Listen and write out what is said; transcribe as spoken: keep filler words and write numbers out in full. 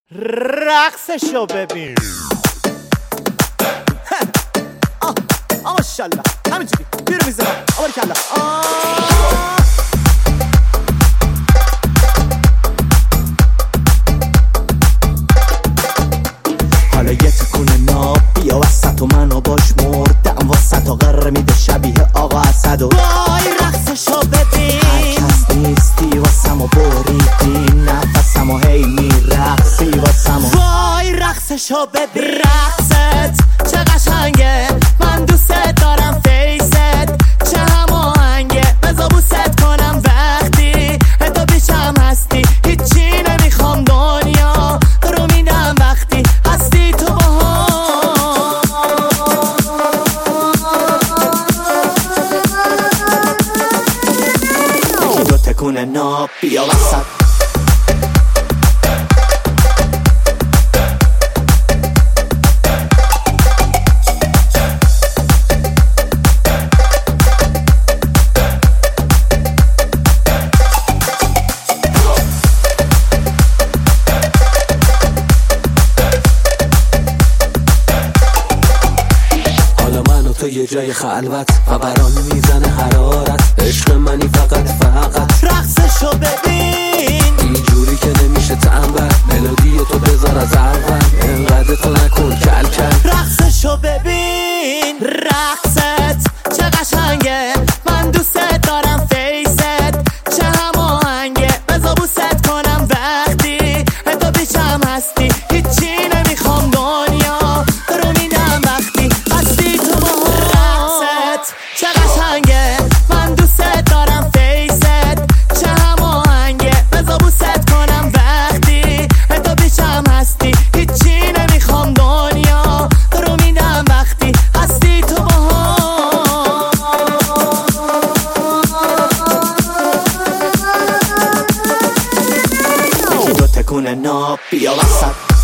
رقصشو ببین. آه آه ماشاءالله همینجوری بیرو میزنم. آباری کلا حالا یه تکونه ناب بیا وسط و منو باش مردم وسط و قره میده شبیه آقا اسد و وای رقصشو ببین. هرکس نیستی واسم و بریدی نفسم و هی میرقصی واسم و وای رقصشو ببین. رقصت چه قشنگه من دوست دارم فیست چه هماهنگه بذار بوست کنم وقتی تو پیشم هستی هیچی نمیخوام دنیا رو میدم وقتی هستی تو باها. دو تکونه ناب بیا وسط. تو یه جای خلوت و برام میزنه حرارت عشق منی فقط فقط رقصشو ببین. اینجوری که نمیشه تنبل ملودی تو بذار از اول انقدر تو نکن کل کل. رقصشو ببین. رقصت چه قشنگه من دوست دارم فیست چه هماهنگه بذار بوست کنم وقتی تو پیشم هستی هیچی نمیخوام دنیا رو میدم وقتی هستی تو باها. چه قشنگه من دوست دارم فیست چه هماهنگه بذار بوست کنم وقتی تو پیشم هستی هیچی نمیخوام دنیا رو میدم وقتی هستی تو باها. دو تکونه ناب بیا وسط.